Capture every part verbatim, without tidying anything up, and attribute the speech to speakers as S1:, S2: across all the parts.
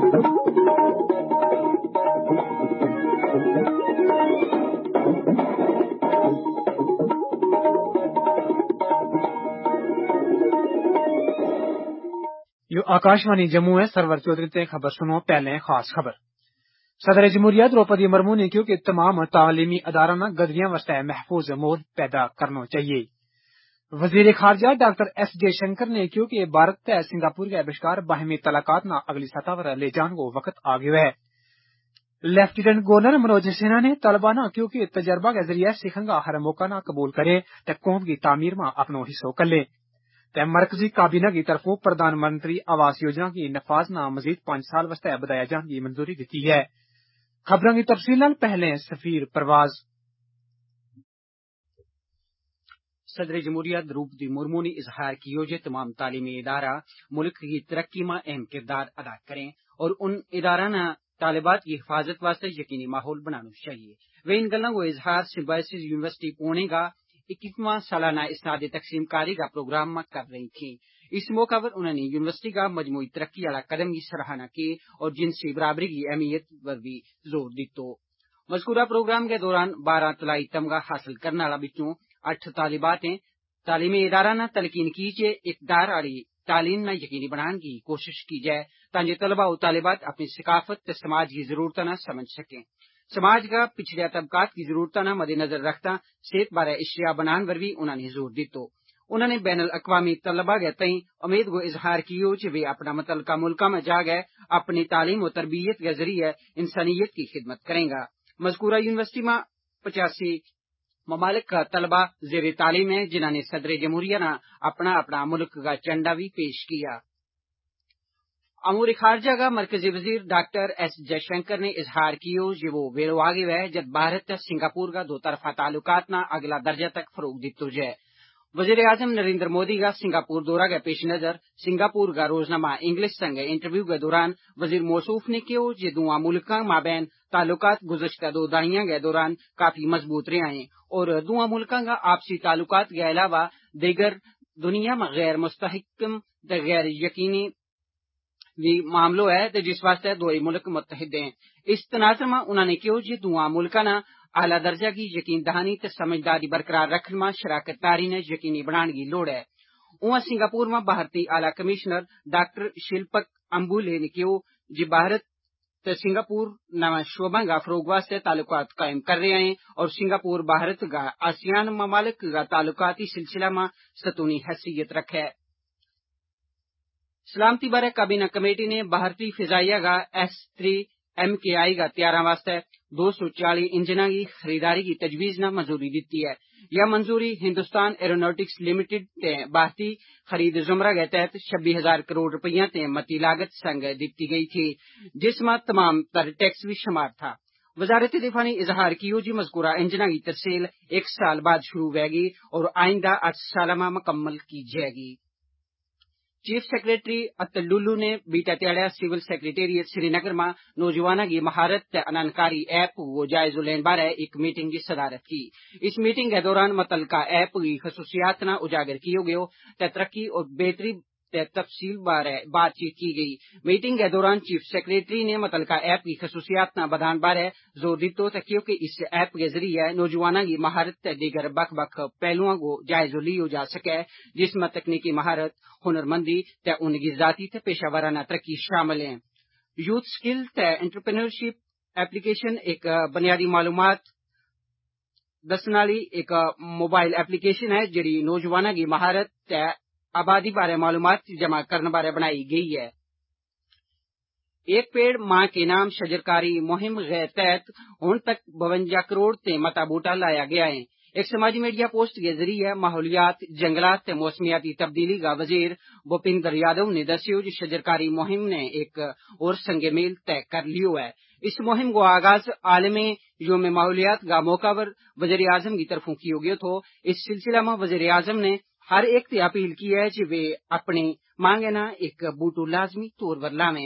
S1: आकाशवाणी जम्मू है। सरवर चौधरी ते खबर सुनो। पहले खास खबर। सदर जमहूरिया द्रौपदी मुर्मू ने कहा कि तमाम तालीमी अदारा गदरियां वास्ते महफूज माहौल पैदा करना चाहिए। वजीर खारजा डॉक्टर एस जयशंकर ने कहा कि भारत ते सिंगापुर के बशकार बाहमी तलाकात ना अगली सतह पर ले जाने को वक्त आ गया है। लेफ्टिनेंट गवर्नर मनोज सिन्हा ने तलबा ना कहा कि तजर्बा के जरिए सीखने का हर मौका ना कबूल करे ते कौम की तामीर में अपनो हिस्सों कर ले। मरकजी काबीना की तरफों प्रधानमंत्री आवास योजना की नफाज ना मजीद पांच साल वास्ते बढ़ाया जाने की मंजूरी दी है। खबरों की तफसील पहले सफीर परवाज।
S2: सदर जमहूरिया द्रौपदी मुर्मू ने इजहार किया कि तमाम तालीमी इदारा मुल्क की तरक्की में अहम किरदार अदा करें और उन इदारा न तालिबात की हिफाजत वास्ते यकीनी माहौल बनाना चाहिए। वे इन गलों को इजहार सिम्बायोसिस यूनिवर्सिटी पुणे का इक्कीसवां सालाना इसनाद तकसीम कारी का प्रोग्राम में कर रही थी। इस मौका पर उन्होंने यूनिवर्सिटी का मजमूई तरक्की वाला कदम की सराहना की और जिनसी बराबरी की अहमियत पर भी जोर दितो। मजकूरा प्रोग्राम के दौरान बारह तलाई तमगा हासिल करने वाला बिचों अठ तालिबातें तालीमी इदारा न तलकीन की जे इकदार वाली तालीम न यकीनी बनाने की कोशिश की जाए ताकि तलबा और तालिबात अपनी सकाफत व समाज की जरूरत न समझ सकें। समाज का पिछड़े तबकात की जरूरत न मद्देनजर रखता सेहत बारे इश्तिया बनाने पर भी उन्होंने जोर दितो। उन्होंने बैनुल अक़वामी तलबा के तई उम्मीद को इजहार किया कि वे अपना मुतलका मुल्का में जा गए अपनी तालीम और तरबियत के जरिए इंसानियत की खिदमत करेंगा। मजकूरा यूनिवर्सिटी में पचासी ममालिक का तलबा जेर तालीम है जिन्होंने सदर जमहूरिया ने अपना अपना मुल्क का झंडा भी पेश किया। अमूर खारजा का मरकजी वजीर डॉक्टर एस जयशंकर ने इजहार किया कि वो वेलो आगे है जब भारत सिंगापुर का दो तरफा ताल्लुकात ना अगला दर्जा तक फरोग दितो जाए। वजीर आजम नरेंद्र मोदी का सिंगापुर दौरा के पेश नजर सिंगापुर का रोजनामा इंग्लिश संग इंटरव्यू के दौरान वजीर मौसूफ ने कहा कि दुआ मुल्क माबैन ताल्लुकात गुज़श्ता दो दहाइयों के दौरान काफी मजबूत रहे हैं और दुआ मुल्क का आपसी ताल्लुकात के अलावा दीगर दुनिया में गैर मुस्तहकम गैर यकीनी भी मामलों है जिस वास्ते दो मुल्क मुतहद हैं। इस तनाजर में उन्होंने कहा कि दुआ मुल्क ना आला दर्जा की यकीन दहानी ते समझदारी बरकरार रखने में शराकत दारी ने यकीनी बनाने की लोड़ है। उहाँ सिंगापुर में भारतीय आला कमिश्नर डॉक्टर शिल्पक अम्बुले ने कहा कि भारत ते सिंगापुर नवा शोबा का फरोग वास्ते ताल्लुकात कायम कर रहे हैं और सिंगापुर भारत का आसियान ममालिक का ताल्लुकाती सिलसिला में सतूनी हैसियत रखे। सलामती बारे काबीना कमेटी ने भारतीय फिजाइया का एस थ्री एम के आई का त्यारा वास्ते दो सौ चालीस इंजना की खरीदारी की तजवीज न मंजूरी दी है। यह मंजूरी हिंदुस्तान एरोनॉटिक्स लिमिटेड ते भारतीय खरीद जुमरा के तहत छब्बीस हजार करोड़ रुपया ते मती लागत संग दी गई थी जिसमें तमाम तर टैक्स भी शुमार था। वजारत दिफा ने इजहार किया कि मजकूरा इंजना की तरसील एक साल बाद शुरू होगी और आइंदा आठ साल में मुकम्मल की जाएगी। चीफ सेक्रेटरी अतुल लुल्लू ने बीता त्याड़ा सिविल सेक्रेटेरिएट श्रीनगर में नौजवानों की महारत ते अनंकारी ऐप वो जायजो लेने बारे एक मीटिंग की सदारत की। इस मीटिंग के दौरान मुतलका ऐप की खसूसियात न उजागर किया गया ते तरक्की और बेहतरी ते तफसील बारे बातचीत की गई। मीटिंग के दौरान चीफ सेक्रेटरी ने मुतलका ऐप की खसूसियात न बधान बारे जोर दितो क्योंकि इस ऐप के जरिए नौजवानों की महारत ते दीगर बख बख पहलुओं को जायजो लियो जा सके जिसमें तकनीकी महारत हुनरमंदी ते उनकी जाती ते पेशावराना तरक्की शामिल है। यूथ स्किल ते एंटरप्रेन्योरशिप एप्लीकेशन एक बुनियादी मालूमात दसने वाली एक मोबाइल एप्लीकेशन है जिहड़ी नौजवानों की महारत ते आबादी बारे मालूमात जमा करने बारे बनाई गई है। एक पेड़ मां के नाम शजरकारी मुहिम के तहत हुण तक बवंजा करोड़ ते मता बूटा लाया गया है। एक समाजी मीडिया पोस्ट के जरिए माहौलियात जंगलात ते मौसमियाती तब्दीली का वजीर भूपिंदर यादव ने दस्यो कि शजरकारी मुहिम ने एक और संगे मेल तय कर लियो है। इस मुहिम को आगाज आलमी योम माहौलियात का मौका पर वजीर आजम की तरफों किया गया तो इस सिलसिला में वजीर आजम ने हर एक से अपील की है कि वे अपने मांगे ना एक बूटू लाजमी तौर पर लावें।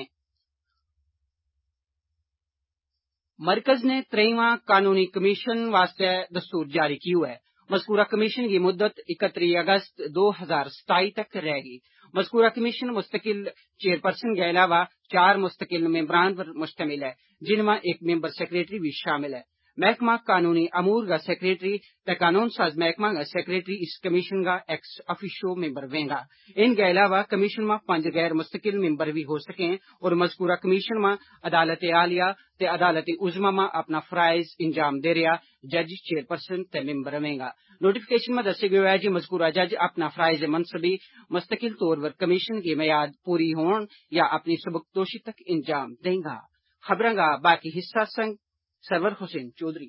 S2: मरकज ने त्रेईवां कानूनी कमीशन वास्ते दस्तूर जारी किया है। مذکورہ کمیشن کی مدت اکتیس اگست دو ہزار ستائیس تک رہے گی۔ مذکورہ کمیشن مستقل چیئرپرسن کے علاوہ چار مستقل ممبران پر مشتمل ہے، جن میں ایک ممبر سیکریٹری بھی شامل ہے۔ محکمہ قانونی امور کا سیکریٹری تے قانون ساز محکمہ کا سیکریٹری اس کمیشن کا ایکس افیشو ممبر وینگا۔ ان کے علاوہ کمیشن میں پانچ غیر مستقل ممبر بھی ہو سکیں اور مذکورہ کمیشن میں عدالت عالیہ تے عدالت عظمی میں اپنا فرائض انجام دے رہا جج چیئرپرسن تے ممبر وینگا۔ نوٹیفکیشن میں دسے گئے ہے جی مذکورہ جج اپنا فرائض منصبی مستقل طور پر کمیشن کی میعاد پوری ہون یا اپنی سبکدوشی تک انجام دیں گا۔ خبروں کا باقی حصہ سنگ سرور حسین چودھری۔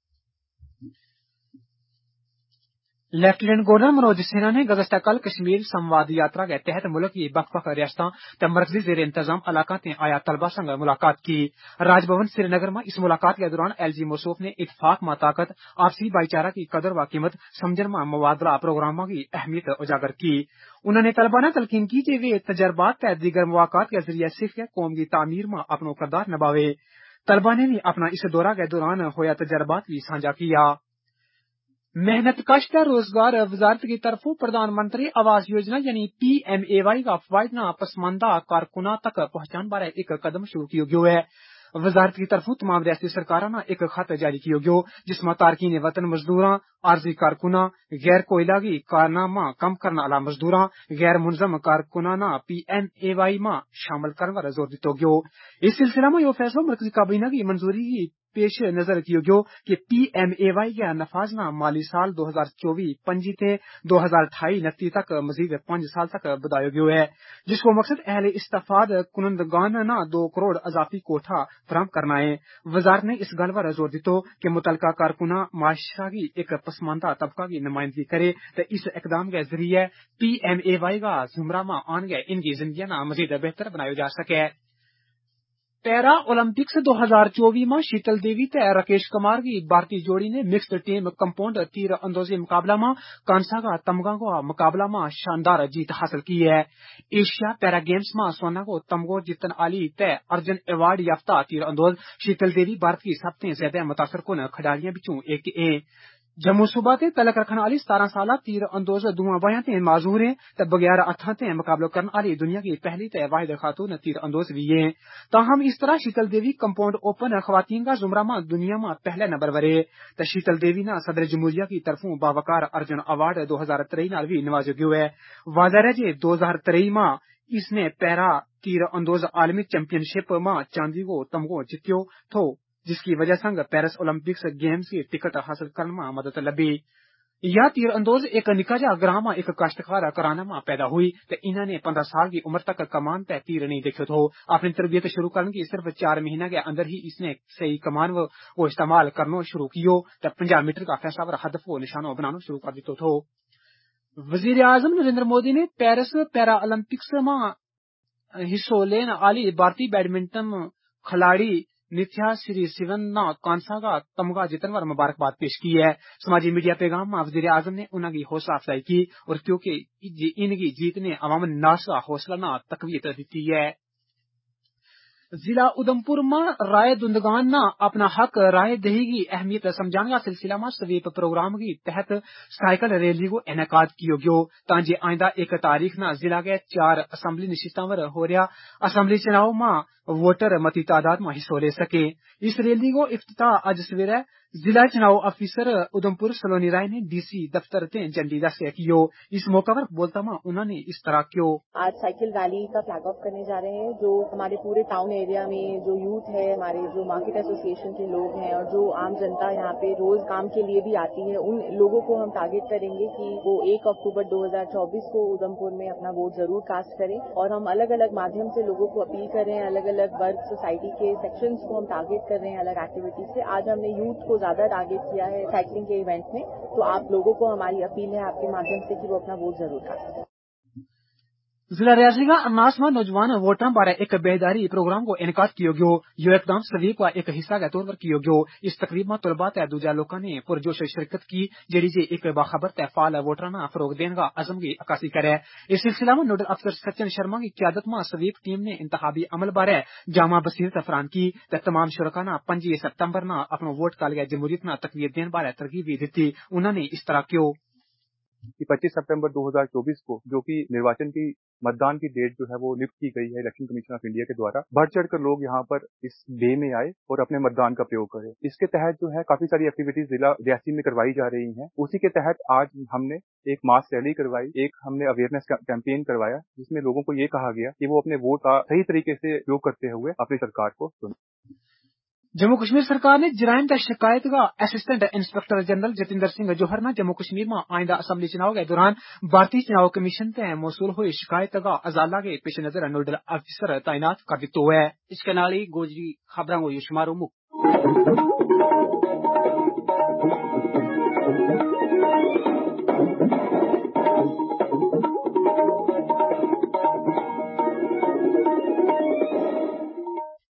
S1: لیفٹیننٹ گورنر منوج سنہا نے گزشتہ کل کشمیر سمواد یاترا کے تحت ملک کی بک بک ریاستوں تے مرکزی زیر انتظام علاقہ تے آیا طلبہ سنگ ملاقات کی۔ راج بھون سری نگر میں اس ملاقات کے دوران ایل جی موصوف نے اتفاق میں طاقت، آپسی بھائی چارہ کی قدر و قیمت سمجھن میں مبادلہ پروگراموں کی اہمیت اجاگر کی۔ انہوں نے طلبہ نے تلقین کی کہ وہ تجربات تے دیگر مواقعات کے ذریعے سیکھ قوم کی تعمیر میں اپنا کردار نبھاوے۔ طلبہ نے بھی اپنا اس دورہ کے دوران ہویا تجربات بھی سانجھا کیا۔ محنت کش کا روزگار وزارت کی طرف پردھان منتری آواس یوجنا یعنی پی ایم اے وائی کا فوائد نہ پسماندہ کارکنوں تک پہنچان بارے ایک قدم شروع کیا گیا ہے۔ وزارت کی طرف تمام ریاستی سرکاروں نے ایک خط جاری کیا گیا جس میں تارکین وطن مزدوراں، عارضی کارکناں، غیر کوئلہ کارنامہ کم کرنے والا مزدوراں، غیر منظم کارکناں پی ایم اے وائی میں شامل کرنے پر زور دیتا گیا۔ اس سلسلہ میں یہ فیصلہ مرکزی کابینہ کی منظوری کی پیش نظر کیا گیا کہ پی ایم اے وائی کا نفاذ نہ مالی سال دو ہزار چوبی پنجی تے دو ہزار اٹھائی نتی تک مزید پانچ سال تک بدایا گیا ہے، جس کو مقصد اہل استفاد کنندگان نہ دو کروڑ اضافی کوٹھا فراہم کرنا ہے۔ وزارت نے اس گل پر زور دیتا کہ متعلقہ کارکنہ معاشرہ کی ایک پسماندہ طبقہ کی نمائندگی کرے تو اس اقدام کے ذریعے پی ایم اے وائی کا زمرہ میں آن گئے ان کی زندگیاں مزید بہتر بنایا جا سکے۔ پیرا اولمپکس دو ہزار چوبیس میں شیتل دیوی تے راکیش کمار کی بھارتی جوڑی نے مکسڈ ٹیم کمپاؤنڈ تیر اندازی مقابلہ میں کانسا کا تمغہ کو مقابلہ میں شاندار جیت حاصل کی ہے۔ ایشیا پیرا گیمز میں سونا کو تمغہ جیتن والی تے ارجن ایوارڈ یافتہ تیر انداز شیتل دیوی بھارت کی سب سے زیادہ متاثر کن کھلاڑیوں بچوں ایک ہے۔ جموں صوبہ تے تعلق رکھنے والی ستارہ سالہ تیر انداز دعا بایاں تے معذور ہیں تے بغیر ہتھاں تے مقابلہ کرنے والی دنیا کی پہلی تے واحد خاتون تیر انداز بھی ہیں۔ تاہم اس طرح شیتل دیوی کمپاؤنڈ اوپن خواتین کا زمرہ میں دنیا میں پہلے نمبر پر ہے تے شیتل دیوی نے صدر جمہوریہ کی طرفوں باوقار ارجن ایوارڈ دو ہزار تریس نال بھی نوازا گیا ہے۔ واضح ہے کہ دو ہزار تریس میں اس نے پیرا تیر انداز عالمی چیمپئن شپ میں چاندی کو تمغہ جیتیو تھو، جس کی وجہ سے پیرس اولمپکس گیمز کی ٹکٹ حاصل کرنے میں مدد لبی۔ یہ تیر انداز ایک نکا جا گراں میں ایک کاشتکار کرانا میں پیدا ہوئی تو انہوں نے پندرہ سال کی عمر تک کمان تے تیر نہیں دیکھے تھو۔ اپنی تربیت شروع کرنے کی صرف چار مہینے کے اندر ہی اس نے صحیح کمان کو استعمال کرنا شروع کیو تو پنجا میٹر کا فیصلہ ور ہدف کو نشانہ بنانا شروع کر دیتا تھو۔ وزیر اعظم نریندر مودی نے پیرس پیرا اولمپکس میں حصہ لینے والی بھارتی بیڈمنٹن کھلاڑی نتھیا سری سیون نے کانسا کا تمغہ جیتن پر مبارکباد پیش کی ہے۔ سماجی میڈیا پیغام میں وزیر اعظم نے انہوں کی حوصلہ افزائی کی اور کیونکہ ان کی جیت نے عوام الناس کا حوصلہ نہ تقویت دیتی ہے۔ ضلع ادھمپور میں رائے دہندگان نے اپنا حق رائے دہی کی اہمیت سمجھانے کا سلسلہ میں سویپ پروگرام کے تحت سائیکل ریلی کو انعقاد کیا گیا تاکہ آئندہ ایک تاریخ نہ ضلع کے چار اسمبلی نشستوں پر ہو رہا اسمبلی چناؤ میں ووٹر متی تعداد میں حصہ لے سکے۔ اس ریلی کو افتتاح آج سویرے ضلع چناؤ افیسر ادھمپور سلونی رائے نے ڈی سی دفتر تے جھنڈی دست کیا۔ اس موقع پر بولتا ہوا انہوں نے اس طرح کیوں
S3: آج سائیکل ریلی کا فلیگ آف کرنے جا رہے ہیں جو ہمارے پورے ٹاؤن ایریا میں جو یوتھ ہے، ہمارے جو مارکیٹ ایسوسیشن کے لوگ ہیں اور جو عام جنتا یہاں پہ روز کام کے لیے بھی آتی ہے، ان لوگوں کو ہم ٹارگٹ کریں گے کہ وہ ایک اکتوبر دو ہزار چوبیس کو ادھمپور میں اپنا ووٹ ضرور کاسٹ کریں اور ہم الگ الگ مادھیم سے لوگوں کو اپیل کر رہے ہیں، الگ الگ ورک سوسائٹی کے سیکشنز کو ہم ٹارگٹ کر رہے ہیں الگ ایکٹیویٹیز سے۔ آج ہم نے یوتھ کو زیادہ ٹارگٹ کیا ہے سائیکلنگ کے ایونٹ میں، تو آپ لوگوں کو ہماری اپیل ہے آپ کے مادھیم سے کہ وہ اپنا ووٹ ضرور کاسٹ کریں۔
S1: ضلع ریاضی کا اناس میں نوجوان ووٹروں بارے ایک بیداری پروگرام کو انعقاد کیا گیا یہ اقدام سویپ کا ایک حصہ کے طور پر کیا گیا اس تقریب میں طلباء تے دوجا لوگوں نے پرجوش شرکت کی جڑی جی ایک باخبر تے فعال ووٹرانہ فروغ دینے کا عزم کی عکاسی کرے اس سلسلہ میں نوڈل افسر سچن شرما کی قیادت میں سویپ ٹیم نے انتخابی عمل بارے جامع بصیرت فراہم کی تے تمام شرکاء نے پنجی ستمبر نہ اپنا ووٹ کالگیا جمہوریت نہ تقویت دینے بارے ترغیب بھی دیتی انہوں نے اس طرح کیوں
S4: پچیس ستمبر دو ہزار چوبیس کو جو کہ نروچن کی متدان کی ڈیٹ جو ہے وہ نفٹ کی گئی ہے الیکشن کمیشن آف انڈیا کے دوارا بڑھ چڑھ کر لوگ یہاں پر اس ڈے میں آئے اور اپنے متدان کا پریوگ کرے اس کے تحت جو ہے کافی ساری ایکٹیویٹیز ضلع ریاسی میں کروائی جا رہی ہیں اسی کے تحت آج ہم نے ایک ماس ریلی کروائی ایک ہم نے اویئرنیس کیمپین کروایا جس میں لوگوں کو یہ کہا گیا کہ وہ اپنے ووٹ کا صحیح طریقے سے پریوگ کرتے ہوئے اپنی سرکار کو چنیں
S1: جموں کشمیر سرکار نے جرائم تے شکایت کا assistant inspector general Jitendra Singh Johar نے جموں کشمیر میں آئندہ اسمبلی چناؤ کے دوران بھارتی چناؤ کمیشن تے موصول ہوئی شکایت کا ازالہ کے پیش نظر نوڈل افسر تعینات کر دیتے ہوئے
S2: اس کے نال ہی گوجری خبروں کو یہ شمارو مک